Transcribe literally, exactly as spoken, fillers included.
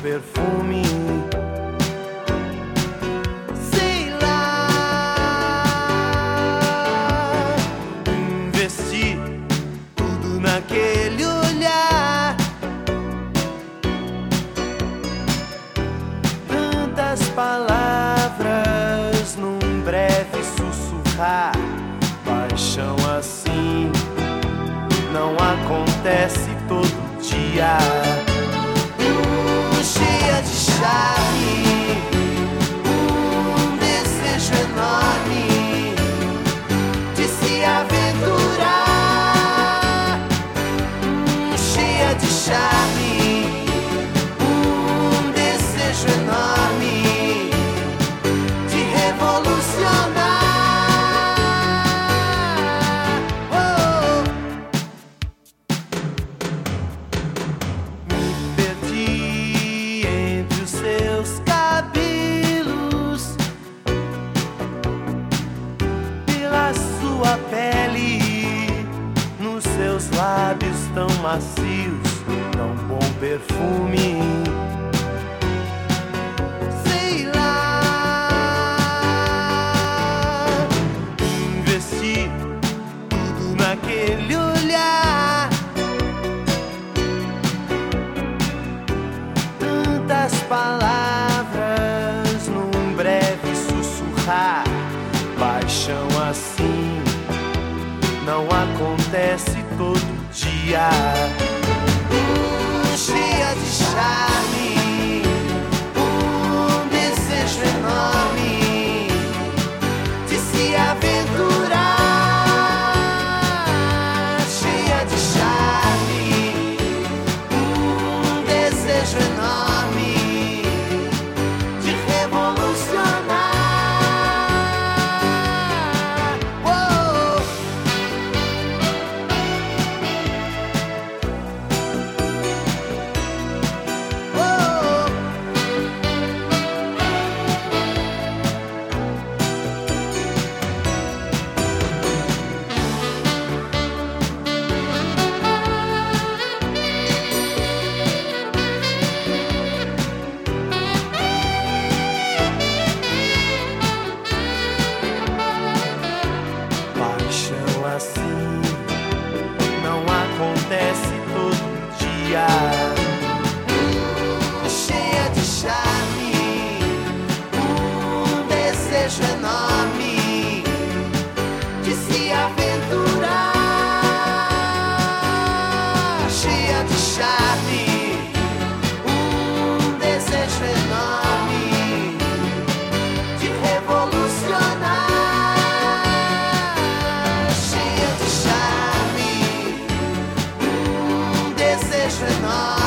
perfume. Sei lá, investi tudo naquele olhar. Tantas palavras num breve sussurrar. Paixão assim não acontece todo dia. Hum, cheia de charme, um desejo enorme de se aventurar. Hum, cheia de charme, um desejo enorme de revolucionar. Sua pele, nos seus lábios tão macios, tão bom perfume. Sei lá, investi tudo naquele olhar. Tantas palavras num breve sussurrar. Paixão assim não acontece todo dia. Hum, cheia de charme, um desejo enorme de se aventurar. Cheia de charme, um desejo enorme de revolucionar. Assim não acontece todo dia. Cheia de charme, um desejo enorme de se aventurar. Cheia de charme, um desejo enorme de revolucionar. Enough.